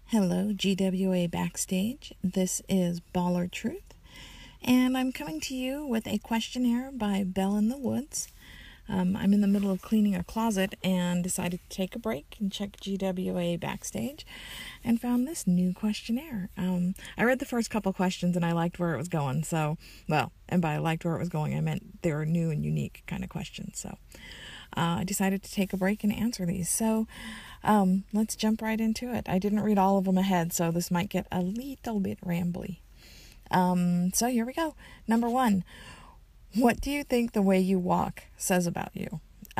Hello, GWA Backstage. This is Baller Truth, and I'm coming to you with a questionnaire by Belle in the Woods. I'm in the middle of cleaning a closet and decided to take a break and check GWA Backstage and found this new questionnaire. I read the first couple questions and I liked where it was going, and by liked where it was going, I meant they were new and unique kind of questions, so I decided to take a break and answer these. So let's jump right into it. I didn't read all of them ahead, so this might get a little bit rambly. So here we go. Number 1. What do you think the way you walk says about you?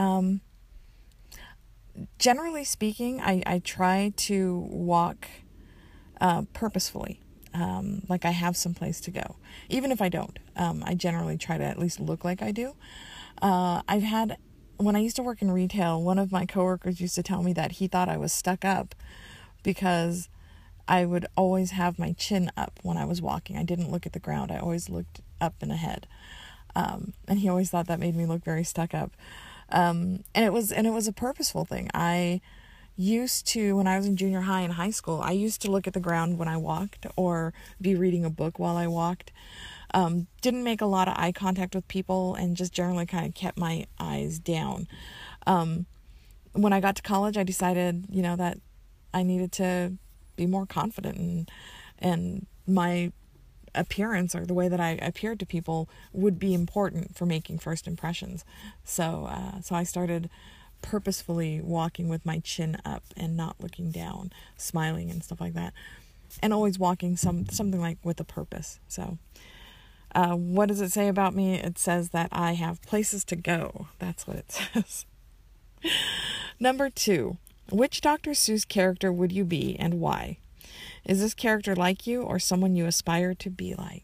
Generally speaking, I try to walk purposefully, like I have some place to go. Even if I don't, I generally try to at least look like I do. When I used to work in retail, one of my coworkers used to tell me that he thought I was stuck up because I would always have my chin up when I was walking. I didn't look at the ground. I always looked up and ahead. And he always thought that made me look very stuck up. And it was a purposeful thing. I used to, when I was in junior high and high school, I used to look at the ground when I walked or be reading a book while I walked. Didn't make a lot of eye contact with people and just generally kind of kept my eyes down. When I got to college, I decided, that I needed to be more confident and my appearance or the way that I appeared to people would be important for making first impressions. So I started purposefully walking with my chin up and not looking down, smiling and stuff like that, and always walking something like with a purpose. So what does it say about me? It says that I have places to go. That's what it says. Number 2, which Dr. Seuss character would you be and why? Is this character like you or someone you aspire to be like?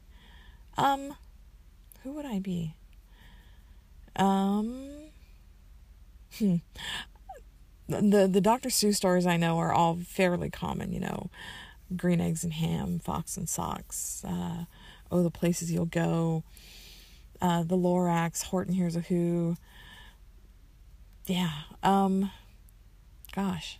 Who would I be? The Dr. Seuss stories I know are all fairly common, Green Eggs and Ham, Fox and Socks, Oh, the Places You'll Go, The Lorax, Horton Hears a Who. Yeah, gosh.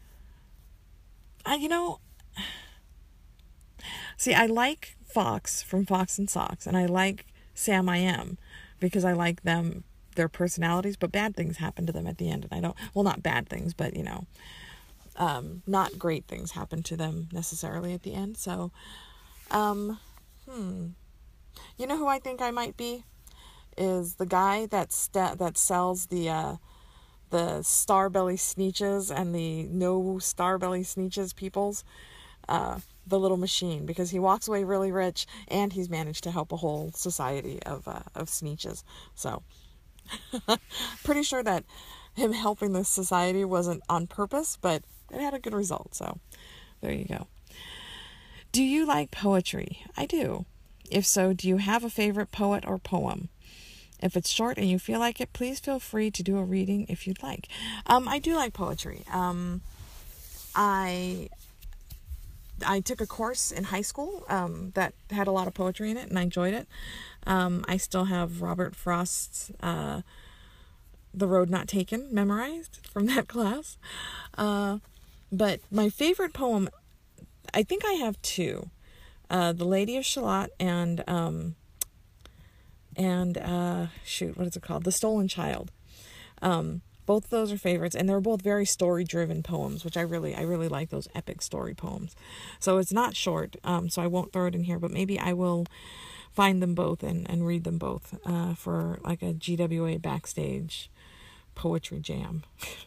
See, I like Fox from Fox and Socks, and I like Sam I Am, because I like their personalities, but bad things happen to them at the end, and not bad things, but, not great things happen to them necessarily at the end, so, You know who I think I might be? Is the guy that sells the Starbelly Sneetches and the no Starbelly Sneetches peoples, the little machine, because he walks away really rich and he's managed to help a whole society of Sneetches. So, pretty sure that him helping this society wasn't on purpose, but it had a good result. So, there you go. Do you like poetry? I do. If so, do you have a favorite poet or poem? If it's short and you feel like it, please feel free to do a reading if you'd like. I do like poetry. I took a course in high school that had a lot of poetry in it, and I enjoyed it. I still have Robert Frost's The Road Not Taken memorized from that class. But my favorite poem, I think I have 2. The Lady of Shalott and what is it called? The Stolen Child. Both of those are favorites, and they're both very story-driven poems, which I really like those epic story poems. So it's not short, so I won't throw it in here, but maybe I will find them both and read them both for like a GWA Backstage poetry jam.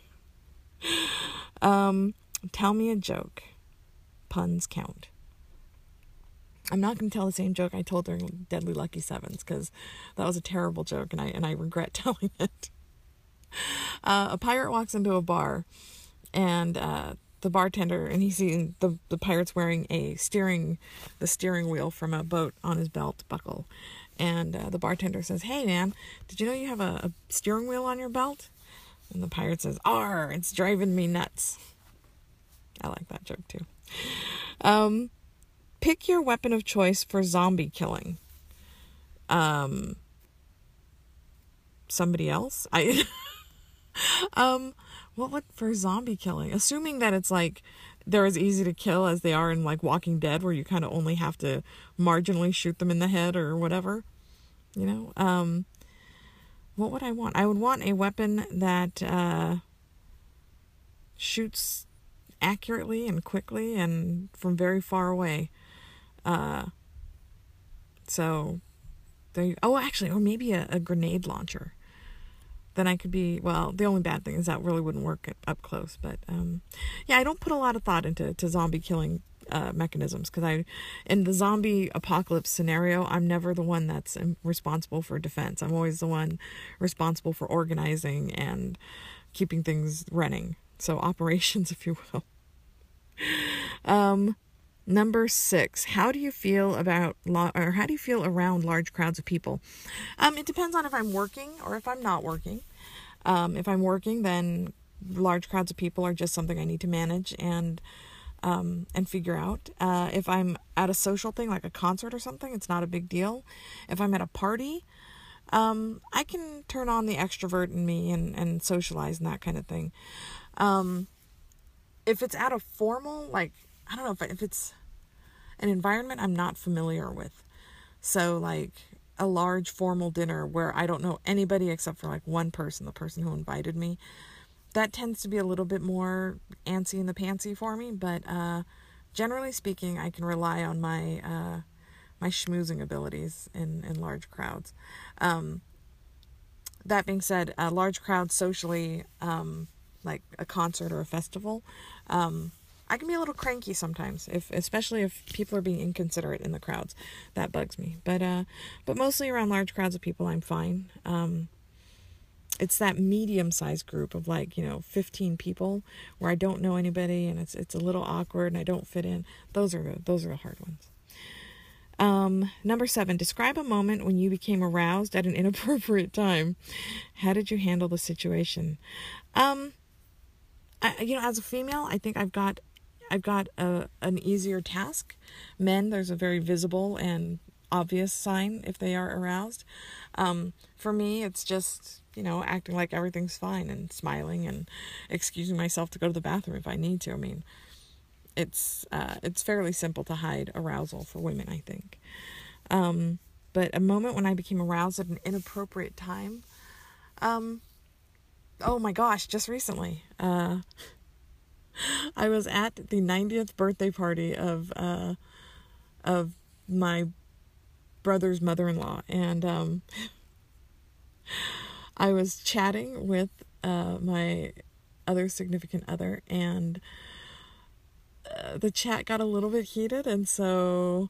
Tell me a joke. Puns count. I'm not going to tell the same joke I told during Deadly Lucky Sevens, because that was a terrible joke, and I regret telling it. A pirate walks into a bar, and the bartender, and he sees the pirate's wearing the steering wheel from a boat on his belt buckle, and the bartender says, "Hey man, did you know you have a steering wheel on your belt?" And the pirate says, "Arr, it's driving me nuts." I like that joke too. Pick your weapon of choice for zombie killing. Somebody else? What would for zombie killing? Assuming that it's like they're as easy to kill as they are in like Walking Dead, where you kind of only have to marginally shoot them in the head or whatever, you know. What would I want? I would want a weapon that shoots accurately and quickly and from very far away. So there you, oh, actually, or maybe a grenade launcher. Then I could be, well, the only bad thing is that really wouldn't work up close. But yeah, I don't put a lot of thought into zombie killing mechanisms, because in the zombie apocalypse scenario, I'm never the one that's responsible for defense. I'm always the one responsible for organizing and keeping things running. So operations, if you will. Number 6, how do you feel around large crowds of people? It depends on if I'm working or if I'm not working. If I'm working, then large crowds of people are just something I need to manage and figure out. If I'm at a social thing like a concert or something, it's not a big deal. If I'm at a party, I can turn on the extrovert in me and socialize and that kind of thing. If it's at a formal, like, I don't know, if it's an environment I'm not familiar with. So like a large formal dinner where I don't know anybody except for like one person, the person who invited me, that tends to be a little bit more antsy in the pantsy for me. But generally speaking, I can rely on my my schmoozing abilities in large crowds. That being said, large crowds socially, like a concert or a festival, I can be a little cranky sometimes, especially if people are being inconsiderate in the crowds. That bugs me. But mostly around large crowds of people, I'm fine. It's that medium-sized group of 15 people where I don't know anybody and it's a little awkward and I don't fit in. Those are the hard ones. Number 7, describe a moment when you became aroused at an inappropriate time. How did you handle the situation? As a female, I think I've got an easier task. Men, there's a very visible and obvious sign if they are aroused. For me, it's just, acting like everything's fine and smiling and excusing myself to go to the bathroom if I need to. I mean, it's fairly simple to hide arousal for women, I think. But a moment when I became aroused at an inappropriate time, oh my gosh, just recently, I was at the 90th birthday party of my brother's mother-in-law, and I was chatting with my other significant other, and the chat got a little bit heated, and so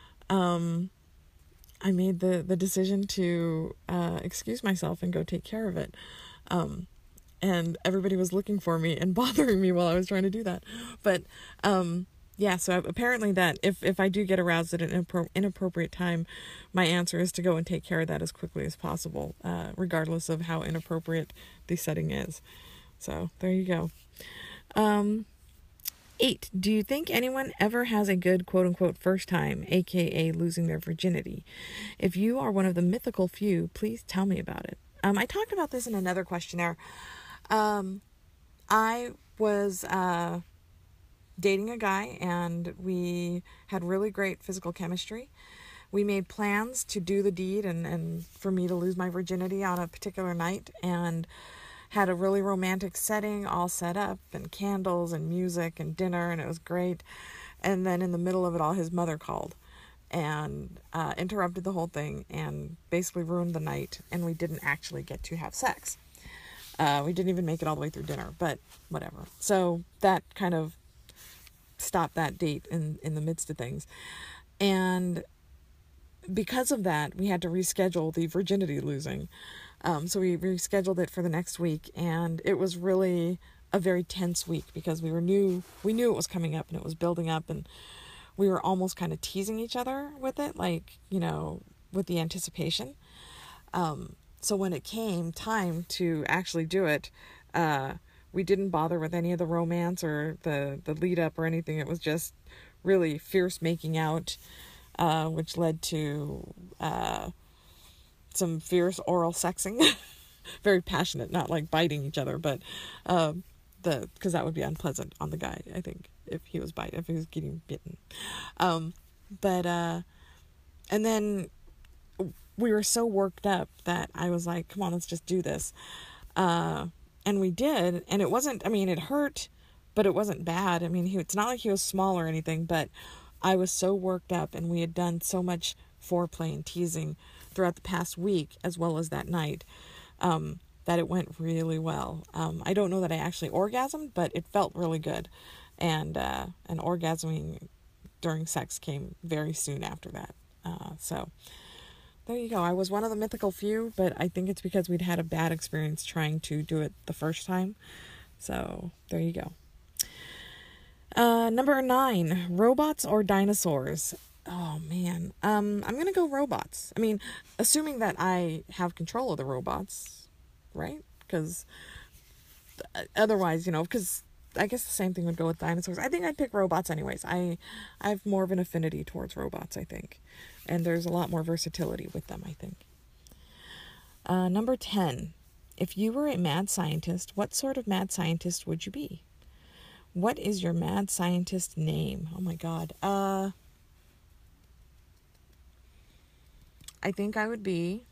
I made the decision to excuse myself and go take care of it. And everybody was looking for me and bothering me while I was trying to do that. But, yeah, so apparently that if I do get aroused at an inappropriate time, my answer is to go and take care of that as quickly as possible, regardless of how inappropriate the setting is. So there you go. 8, do you think anyone ever has a good quote-unquote first time, aka losing their virginity? If you are one of the mythical few, please tell me about it. I talked about this in another questionnaire. I was dating a guy, and we had really great physical chemistry. We made plans to do the deed and for me to lose my virginity on a particular night, and had a really romantic setting all set up, and candles and music and dinner, and it was great. And then in the middle of it all, his mother called and interrupted the whole thing and basically ruined the night, and we didn't actually get to have sex. We didn't even make it all the way through dinner, but whatever. So that kind of stopped that date in the midst of things. And because of that, we had to reschedule the virginity losing. So we rescheduled it for the next week, and it was really a very tense week because we knew it was coming up and it was building up, and we were almost kind of teasing each other with it, with the anticipation. So when it came time to actually do it, we didn't bother with any of the romance or the lead up or anything. It was just really fierce making out, which led to some fierce oral sexing. Very passionate, not like biting each other, but because that would be unpleasant on the guy, I think. if he was getting bitten. But and then we were so worked up that I was like, come on, let's just do this. And we did, and it wasn't, I mean, it hurt, but it wasn't bad. I mean, it's not like he was small or anything, but I was so worked up, and we had done so much foreplay and teasing throughout the past week, as well as that night, that it went really well. I don't know that I actually orgasmed, but it felt really good. And orgasming during sex came very soon after that. So there you go. I was one of the mythical few, but I think it's because we'd had a bad experience trying to do it the first time. So there you go. Number 9, robots or dinosaurs? Oh man. I'm going to go robots. I mean, assuming that I have control of the robots, right? Because otherwise, because I guess the same thing would go with dinosaurs. I think I'd pick robots anyways. I have more of an affinity towards robots, I think. And there's a lot more versatility with them, I think. Number 10. If you were a mad scientist, what sort of mad scientist would you be? What is your mad scientist name? Oh my God. I think I would be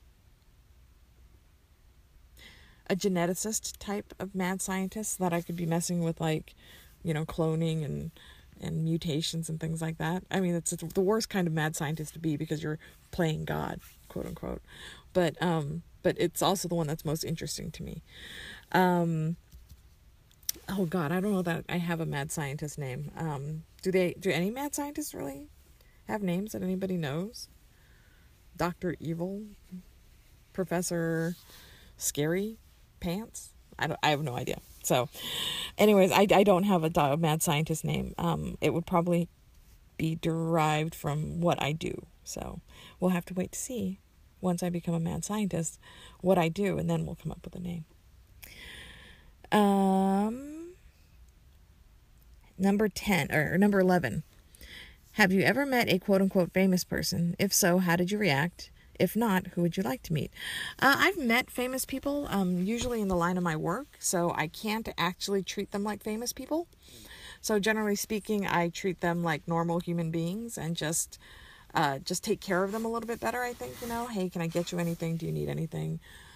a geneticist type of mad scientist, that I could be messing with, like, cloning and mutations and things like that. I mean, it's the worst kind of mad scientist to be, because you're playing God, quote unquote. But it's also the one that's most interesting to me. Oh God, I don't know that I have a mad scientist name. Do any mad scientists really have names that anybody knows? Dr. Evil? Professor Scary Pants? I have no idea. So anyways, I don't have a mad scientist name. It would probably be derived from what I do. So we'll have to wait to see, once I become a mad scientist, what I do, and then we'll come up with a name. Number 11. Have you ever met a quote-unquote famous person? If so, how did you react? If not, who would you like to meet? I've met famous people, usually in the line of my work, so I can't actually treat them like famous people. So generally speaking, I treat them like normal human beings, and just take care of them a little bit better, I think. Hey, can I get you anything? Do you need anything?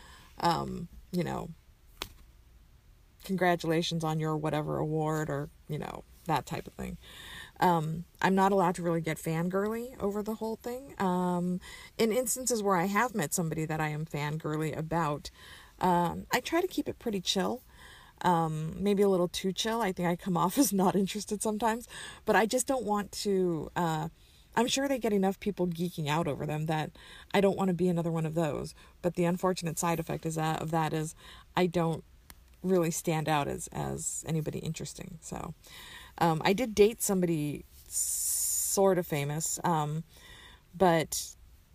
Congratulations on your whatever award, or, that type of thing. I'm not allowed to really get fangirly over the whole thing. In instances where I have met somebody that I am fangirly about, I try to keep it pretty chill. Maybe a little too chill. I think I come off as not interested sometimes, but I just don't want to, I'm sure they get enough people geeking out over them that I don't want to be another one of those. But the unfortunate side effect is of that is I don't really stand out as anybody interesting. So, I did date somebody sort of famous, but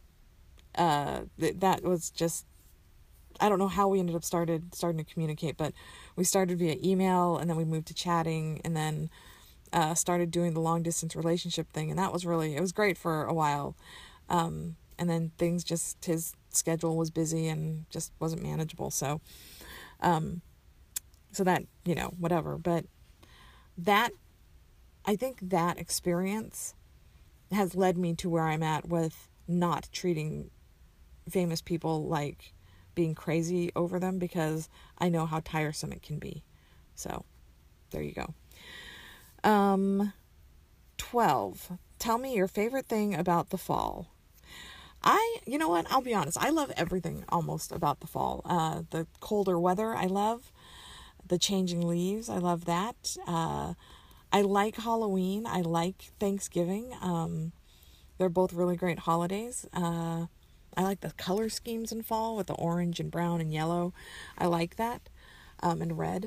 that was just, I don't know how we ended up starting to communicate, but we started via email, and then we moved to chatting, and then started doing the long distance relationship thing, and it was great for a while, and then his schedule was busy and just wasn't manageable, so that, whatever, but I think that experience has led me to where I'm at with not treating famous people like being crazy over them, because I know how tiresome it can be. So there you go. 12. Tell me your favorite thing about the fall. You know what? I'll be honest. I love everything almost about the fall. The colder weather, I love. The changing leaves, I love that. I like Halloween. I like Thanksgiving. They're both really great holidays. I like the color schemes in fall with the orange and brown and yellow. I like that. And red.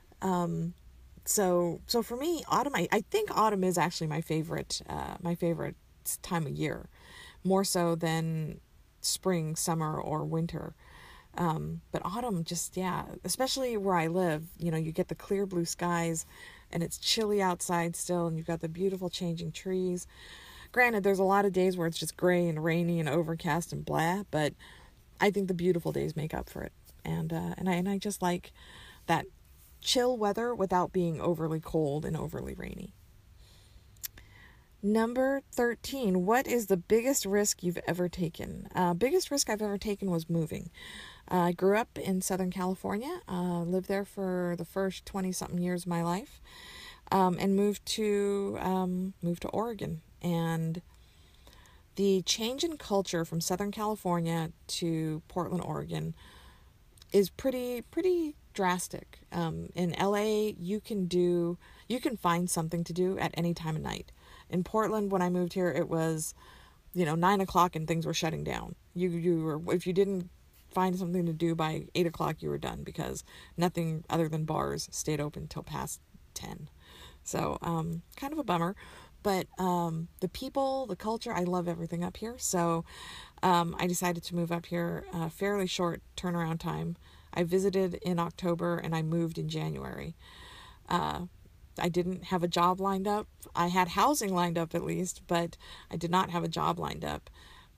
So for me, autumn, I think autumn is actually my favorite time of year, more so than spring, summer, or winter. But autumn just, especially where I live, you get the clear blue skies, and it's chilly outside still, and you've got the beautiful changing trees. Granted, there's a lot of days where it's just gray and rainy and overcast and blah, but I think the beautiful days make up for it. And I just like that chill weather without being overly cold and overly rainy. Number 13, what is the biggest risk you've ever taken? Biggest risk I've ever taken was moving. I grew up in Southern California, lived there for the first 20-something years of my life, and moved to Oregon. And the change in culture from Southern California to Portland, Oregon is pretty drastic. In LA, you can find something to do at any time of night. In Portland, when I moved here, it was, 9:00 and things were shutting down. You were, if you didn't find something to do by 8:00, you were done, because nothing other than bars stayed open till past 10. So, kind of a bummer, but, the people, the culture, I love everything up here. So, I decided to move up here, fairly short turnaround time. I visited in October and I moved in January. I didn't have a job lined up. I had housing lined up at least, but I did not have a job lined up.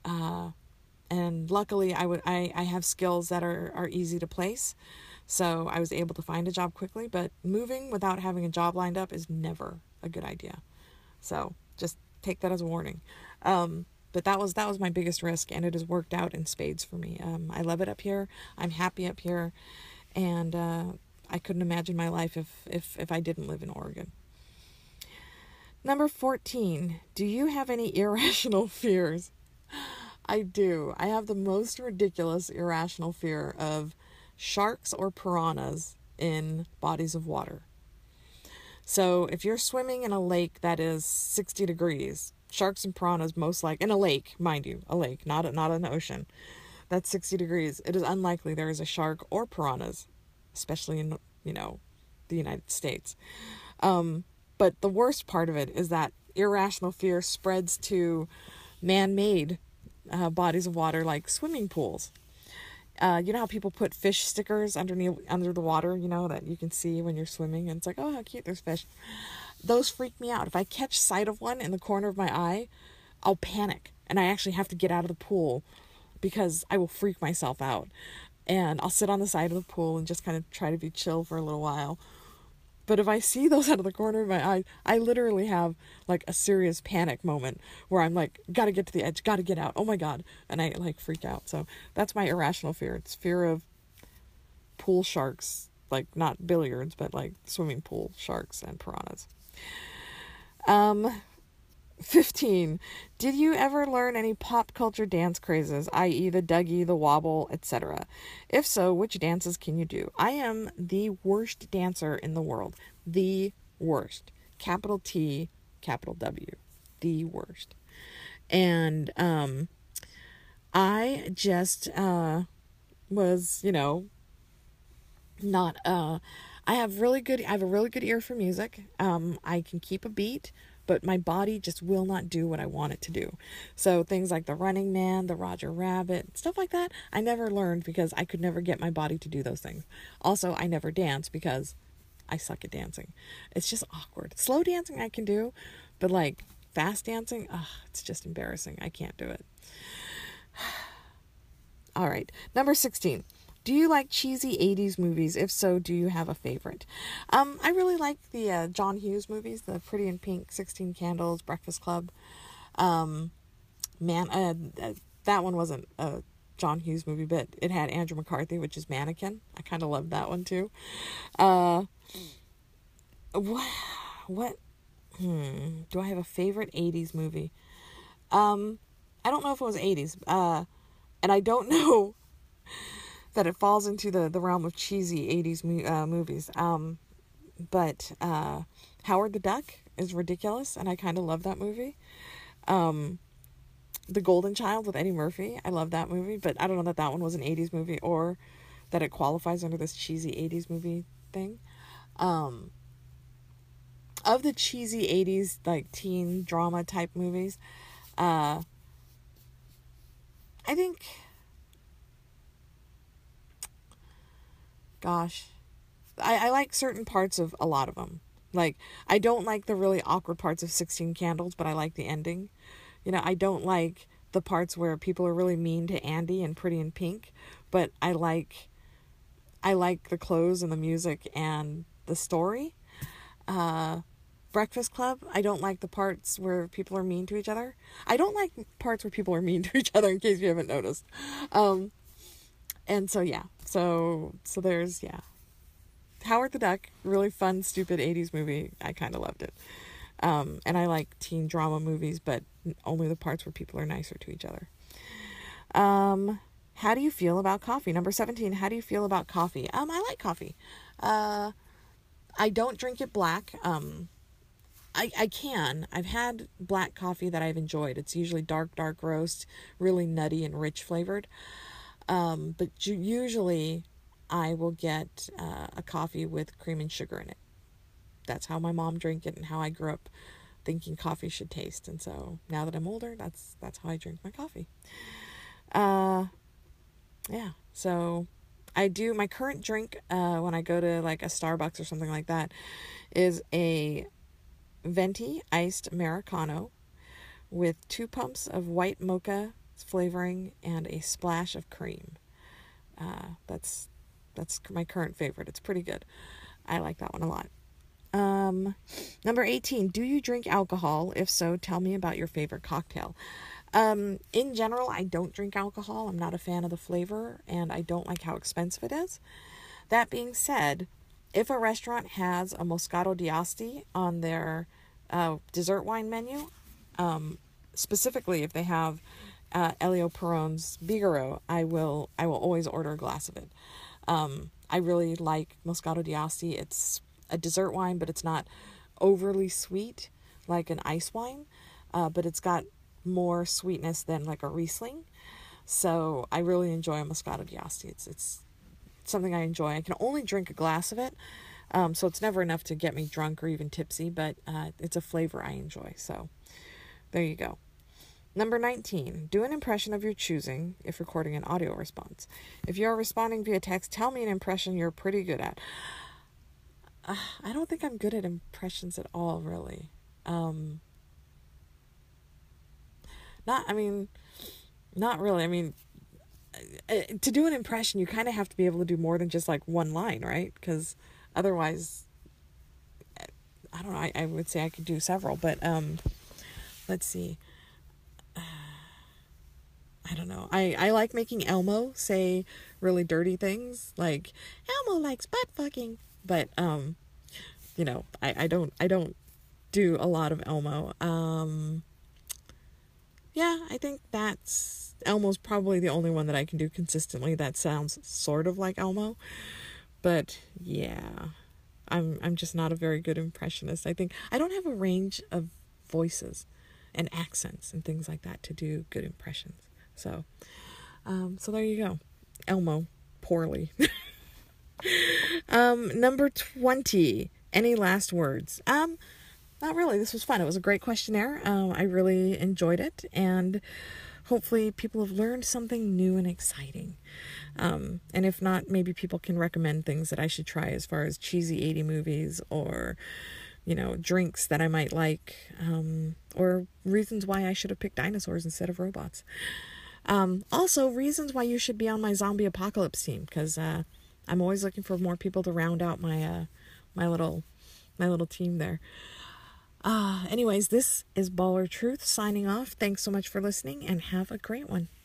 And luckily I have skills that are easy to place. So I was able to find a job quickly, but moving without having a job lined up is never a good idea. So just take that as a warning. But that was my biggest risk, and it has worked out in spades for me. I love it up here. I'm happy up here, and I couldn't imagine my life if I didn't live in Oregon. Number 14, do you have any irrational fears? I do. I have the most ridiculous irrational fear of sharks or piranhas in bodies of water. So if you're swimming in a lake that is 60 degrees, sharks and piranhas most likely, in a lake, mind you, a lake, not an ocean, that's 60 degrees, it is unlikely there is a shark or piranhas, especially in, the United States. But the worst part of it is that irrational fear spreads to man-made bodies of water like swimming pools. You know how people put fish stickers under the water, that you can see when you're swimming, and it's like, oh, how cute, there's fish. Those freak me out. If I catch sight of one in the corner of my eye, I'll panic, and I actually have to get out of the pool because I will freak myself out. And I'll sit on the side of the pool and just kind of try to be chill for a little while. But if I see those out of the corner of my eye, I literally have like a serious panic moment where I'm like, gotta get to the edge, gotta get out, oh my God. And I like freak out. So that's my irrational fear. It's fear of pool sharks, like not billiards, but like swimming pool sharks and piranhas. 15. Did you ever learn any pop culture dance crazes, i.e. the Dougie, the wobble, etc.? If so, which dances can you do? I am the worst dancer in the world. The worst. Capital T, capital W. The worst. And I just was, not I have a really good ear for music. I can keep a beat, but my body just will not do what I want it to do. So things like the Running Man, the Roger Rabbit, stuff like that, I never learned because I could never get my body to do those things. Also, I never dance because I suck at dancing. It's just awkward. Slow dancing I can do, but like fast dancing, it's just embarrassing. I can't do it. All right, number 16. Do you like cheesy 80s movies? If so, do you have a favorite? I really like the John Hughes movies, the Pretty in Pink, 16 Candles, Breakfast Club. That one wasn't a John Hughes movie, but it had Andrew McCarthy, which is Mannequin. I kind of loved that one too. What? Do I have a favorite 80s movie? I don't know if it was 80s. And I don't know that it falls into the realm of cheesy 80s movies. But Howard the Duck is ridiculous, and I kind of love that movie. The Golden Child with Eddie Murphy, I love that movie, but I don't know that one was an 80s movie or that it qualifies under this cheesy 80s movie thing. Of the cheesy 80s, like teen drama type movies, I think... Gosh, I like certain parts of a lot of them. Like, I don't like the really awkward parts of 16 Candles, but I like the ending. I don't like the parts where people are really mean to Andy and Pretty in Pink, but I like the clothes and the music and the story. Breakfast Club, I don't like the parts where people are mean to each other. I don't like parts where people are mean to each other, in case you haven't noticed. And so, yeah. So there's, yeah. Howard the Duck, really fun, stupid 80s movie. I kind of loved it. And I like teen drama movies, but only the parts where people are nicer to each other. How do you feel about coffee? Number 17, how do you feel about coffee? I like coffee. I don't drink it black. I can. I've had black coffee that I've enjoyed. It's usually dark roast, really nutty and rich flavored. But usually I will get a coffee with cream and sugar in it. That's how my mom drank it and how I grew up thinking coffee should taste. And so now that I'm older, that's how I drink my coffee. Yeah. So I do my current drink when I go to like a Starbucks or something like that is a venti iced Americano with 2 pumps of white mocha flavoring and a splash of cream. That's my current favorite. It's pretty good. I like that one a lot. Number 18, do you drink alcohol? If so, tell me about your favorite cocktail. In general, I don't drink alcohol. I'm not a fan of the flavor, and I don't like how expensive it is. That being said, if a restaurant has a Moscato d'Asti on their dessert wine menu, specifically if they have Elio Peron's Bigarro, I will always order a glass of it. I really like Moscato d'Asti. It's a dessert wine, but it's not overly sweet like an ice wine, but it's got more sweetness than like a Riesling. So I really enjoy a Moscato d'Asti. It's something I enjoy. I can only drink a glass of it, so it's never enough to get me drunk or even tipsy, but it's a flavor I enjoy. So there you go. Number 19, do an impression of your choosing if recording an audio response. If you're responding via text, tell me an impression you're pretty good at. I don't think I'm good at impressions at all, really. Not really. I mean, to do an impression, you kind of have to be able to do more than just like one line, right? Because otherwise, I don't know, I would say I could do several, but let's see. I don't know. I like making Elmo say really dirty things, like Elmo likes butt fucking. But you know, I don't do a lot of Elmo. Yeah, I think Elmo's probably the only one that I can do consistently that sounds sort of like Elmo. But yeah, I'm just not a very good impressionist. I think I don't have a range of voices and accents and things like that to do good impressions. So there you go. Elmo, poorly. Number 20, any last words? Not really. This was fun. It was a great questionnaire. I really enjoyed it, and hopefully people have learned something new and exciting. And if not, maybe people can recommend things that I should try as far as cheesy 80 movies or, you know, drinks that I might like, or reasons why I should have picked dinosaurs instead of robots. Also, reasons why you should be on my zombie apocalypse team, because I'm always looking for more people to round out my my little team there. Anyways, this is Baller Truth signing off. Thanks so much for listening, and have a great one.